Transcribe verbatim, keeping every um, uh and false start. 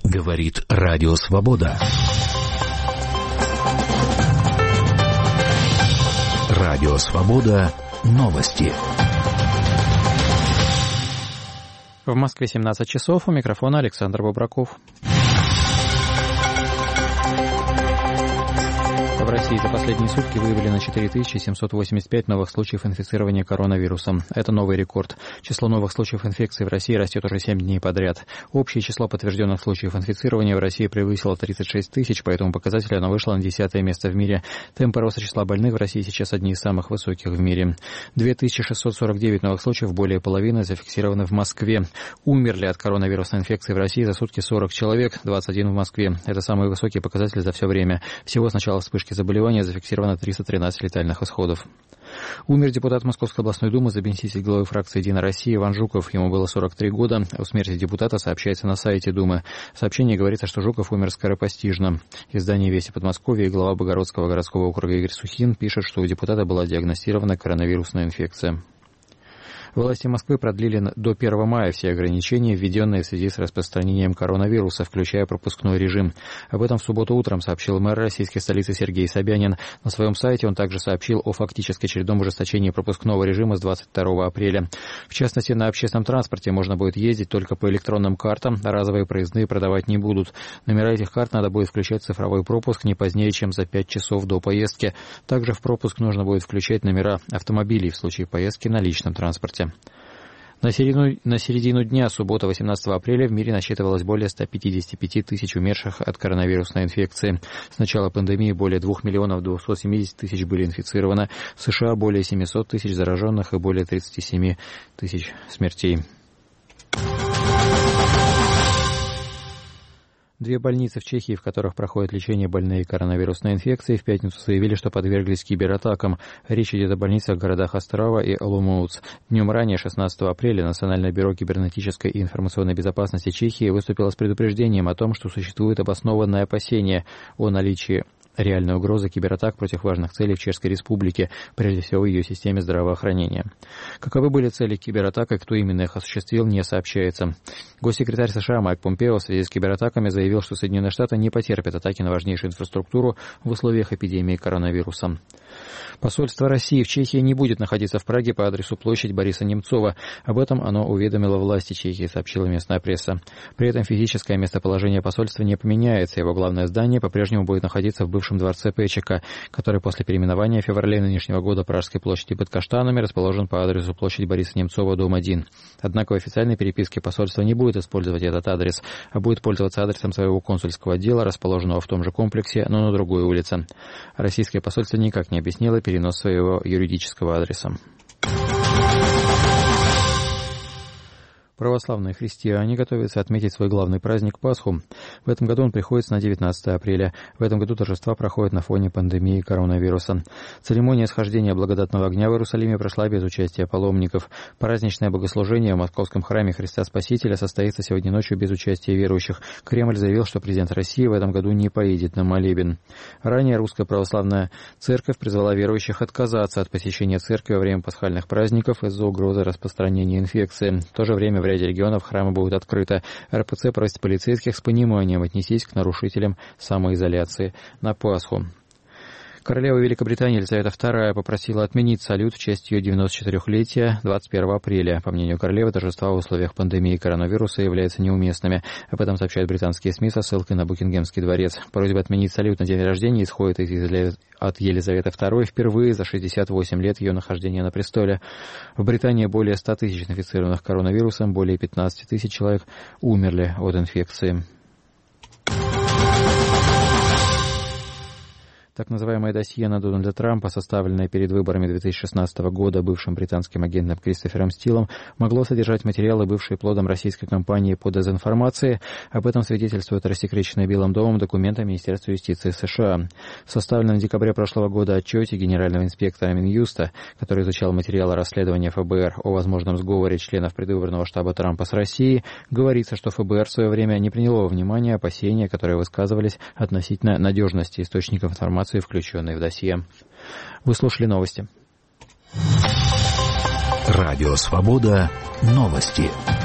Говорит Радио Свобода. Радио Свобода. Новости. В Москве семнадцать часов. У микрофона Александр Бобраков. В России за последние сутки выявлено четыре тысячи семьсот восемьдесят пять новых случаев инфицирования коронавирусом. Это новый рекорд. Число новых случаев инфекции в России растет уже семь дней подряд. Общее число подтвержденных случаев инфицирования в России превысило тридцать шесть тысяч, по этому показателю оно вышло на десятое место в мире. Темпы роста числа больных в России сейчас одни из самых высоких в мире. две тысячи шестьсот сорок девять новых случаев, более половины, зафиксированы в Москве. Умерли от коронавирусной инфекции в России за сутки сорок человек, двадцать один в Москве. Это самый высокий показатель за все время. Всего с начала вспышки заболевания зафиксировано триста тринадцать летальных исходов. Умер депутат Московской областной думы, заместитель главы фракции «Единая Россия» Иван Жуков. Ему было сорок три года. О смерти депутата сообщается на сайте Думы. В сообщении говорится, что Жуков умер скоропостижно. Издание «Вести Подмосковья» и глава Богородского городского округа Игорь Сухин пишет, что у депутата была диагностирована коронавирусная инфекция. Власти Москвы продлили до первого мая все ограничения, введенные в связи с распространением коронавируса, включая пропускной режим. Об этом в субботу утром сообщил мэр российской столицы Сергей Собянин. На своем сайте он также сообщил о фактически очередном ужесточении пропускного режима с двадцать второго апреля. В частности, на общественном транспорте можно будет ездить только по электронным картам, а разовые проездные продавать не будут. Номера этих карт надо будет включать в цифровой пропуск не позднее, чем за пять часов до поездки. Также в пропуск нужно будет включать номера автомобилей в случае поездки на личном транспорте. На середину, на середину дня, суббота, восемнадцатого апреля, в мире насчитывалось более ста пятидесяти пяти тысяч умерших от коронавирусной инфекции. С начала пандемии более двух миллионов двухсот семидесяти тысяч были инфицированы. В США более семисот тысяч зараженных и более тридцати семи тысяч смертей. Две больницы в Чехии, в которых проходит лечение больные коронавирусной инфекцией, в пятницу заявили, что подверглись кибератакам. Речь идет о больницах в городах Острава и Оломоуц. Днем ранее, шестнадцатого апреля, Национальное бюро кибернетической и информационной безопасности Чехии выступило с предупреждением о том, что существует обоснованное опасение о наличии реальной угрозы кибератак против важных целей в Чешской Республике, прежде всего в ее системе здравоохранения. Каковы были цели кибератак и кто именно их осуществил, не сообщается. Госсекретарь США Майк Помпео в связи с кибератаками заявил, что Соединенные Штаты не потерпят атаки на важнейшую инфраструктуру в условиях эпидемии коронавируса. Посольство России в Чехии не будет находиться в Праге по адресу площадь Бориса Немцова. Об этом оно уведомило власти Чехии, сообщила местная пресса. При этом физическое местоположение посольства не поменяется. Его главное здание по-прежнему будет находиться в бывшем дворце Печека, который после переименования в феврале нынешнего года Пражской площади под Каштанами расположен по адресу площадь Бориса Немцова, дом один. Однако в официальной переписке посольство не будет использовать этот адрес, а будет пользоваться адресом своего консульского отдела, расположенного в том же комплексе, но на другой улице. Российское посольство никак не объяснило перенос своего юридического адреса. Православные христиане готовятся отметить свой главный праздник Пасху. В этом году он приходится на девятнадцатое апреля. В этом году торжества проходят на фоне пандемии коронавируса. Церемония схождения благодатного огня в Иерусалиме прошла без участия паломников. Праздничное богослужение в Московском храме Христа Спасителя состоится сегодня ночью без участия верующих. Кремль заявил, что президент России в этом году не поедет на молебен. Ранее Русская Православная Церковь призвала верующих отказаться от посещения церкви во время пасхальных праздников из-за угрозы распространения инфекции. В то же время в В ряде регионов храмы будут открыты. эр пэ цэ просит полицейских с пониманием отнестись к нарушителям самоизоляции на Пасху. Королева Великобритании Елизавета вторая попросила отменить салют в честь ее девяносто четырехлетия двадцать первого апреля. По мнению королевы, торжества в условиях пандемии коронавируса являются неуместными. Об этом сообщают британские СМИ со ссылкой на Букингемский дворец. Просьба отменить салют на день рождения исходит из от Елизаветы второй впервые за шестьдесят восемь лет ее нахождения на престоле. В Британии более ста тысяч инфицированных коронавирусом, более пятнадцати тысяч человек умерли от инфекции. Так называемое досье на Дональда Трампа, составленное перед выборами две тысячи шестнадцатого года бывшим британским агентом Кристофером Стилом, могло содержать материалы, бывшие плодом российской кампании по дезинформации. Об этом свидетельствует рассекреченный Белым домом документы Министерства юстиции США. В составленном в декабре прошлого года отчете генерального инспектора Минюста, который изучал материалы расследования эф бэ эр о возможном сговоре членов предвыборного штаба Трампа с Россией, говорится, что эф бэ эр в свое время не приняло во внимание опасения, которые высказывались относительно надежности источников информации, включенные в досье. Вы слушали новости. Радио Свобода. Новости.